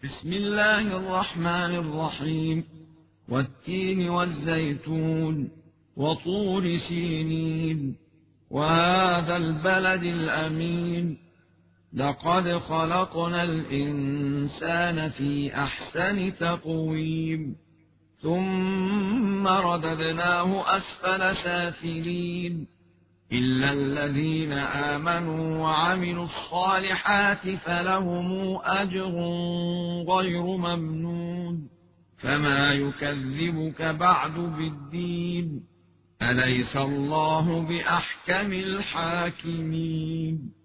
بسم الله الرحمن الرحيم. والتين والزيتون وطور سينين وهذا البلد الأمين. لقد خلقنا الإنسان في أحسن تقويم ثم رددناه أسفل سافلين إلا الذين آمنوا وعملوا الصالحات فلهم أجر غير ممنون. فما يكذبك بعد بالدين؟ أليس الله بأحكم الحاكمين؟